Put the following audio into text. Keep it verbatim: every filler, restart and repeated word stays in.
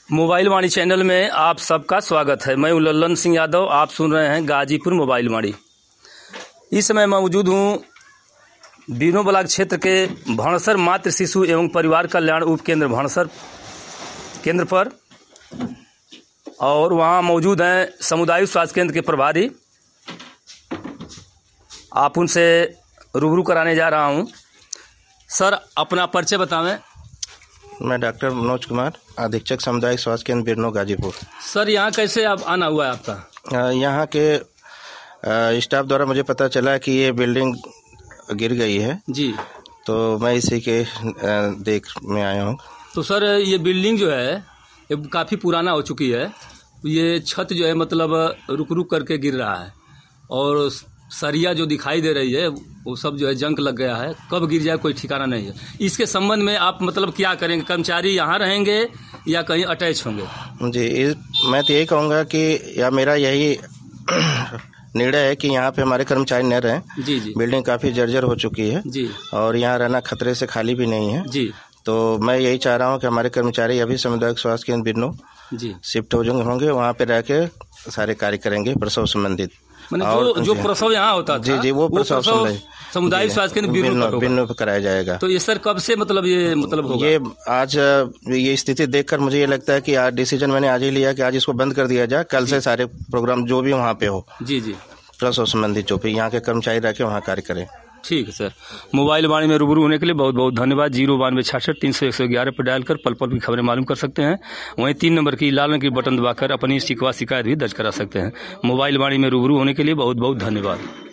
Mobile वाणी channel में आप सबका स्वागत है। मैं लल्लन सिंह यादव, आप सुन रहे हैं गाजीपुर मोबाइल वाणी। इस समय मौजूद हूँ बीनो ब्लॉक क्षेत्र के भणसर मातृ शिशु एवं परिवार कल्याण उप केंद्र भणसर केंद्र पर, और वहाँ मौजूद हैं सामुदायिक स्वास्थ्य केंद्र के प्रभारी। आप उनसे रूबरू कराने जा रहा हूँ। सर, अपना परिचय बतावें। मैं डॉक्टर मनोज कुमार, अधीक्षक सामुदायिक स्वास्थ्य केंद्र बिरनो गाजीपुर। सर, यहाँ कैसे आप आना हुआ है आपका? यहाँ के स्टाफ द्वारा मुझे पता चला कि ये बिल्डिंग गिर गई है जी, तो मैं इसी के देख में आया हूँ। तो सर, ये बिल्डिंग जो है ये काफ़ी पुराना हो चुकी है। ये छत जो है मतलब रुक रुक करके गिर रहा है, और सरिया जो दिखाई दे रही है वो सब जो है जंग लग गया है। कब गिर जाए कोई ठिकाना नहीं है। इसके संबंध में आप मतलब क्या करेंगे? कर्मचारी यहाँ रहेंगे या कहीं अटैच होंगे? जी, इस, मैं तो यही कहूँगा कि या मेरा यही निर्णय है कि यहाँ पे हमारे कर्मचारी न रहें। जी जी। बिल्डिंग काफ़ी जर्जर हो चुकी है जी, और यहाँ रहना खतरे से खाली भी नहीं है जी। तो मैं यही चाह रहा हूँ कि हमारे कर्मचारी अभी सामुदायिक स्वास्थ्य केंद्र बिरनो जी शिफ्ट हो जाएंगे होंगे, वहाँ पे रह के सारे कार्य करेंगे प्रसव संबंधित। मैंने जो जो प्रसव यहाँ होता था, जी जी वो प्रसव सामुदायिक स्वास्थ्य केंद्र बिरनो पे कराया जाएगा। तो ये सर कब से मतलब ये मतलब होगा? ये आज ये स्थिति देखकर मुझे ये लगता है कि आज डिसीजन मैंने आज ही लिया कि आज इसको बंद कर दिया जाए। कल से सारे प्रोग्राम जो भी वहाँ पे हो, जी जी, प्रसव संबंधित जो भी यहाँ के कर्मचारी रह के वहाँ कार्य करें। ठीक है सर। मोबाइल वाणी में रूबरू होने के लिए बहुत बहुत धन्यवाद। जीरो बानवे छियासठ तीन सौ एक सौ ग्यारह पर डायल कर पल पल की खबरें मालूम कर सकते हैं। वहीं तीन नंबर की लाल रंग की बटन दबाकर अपनी शिकवा शिकायत भी दर्ज करा सकते हैं। मोबाइल वाणी में रूबरू होने के लिए बहुत बहुत धन्यवाद।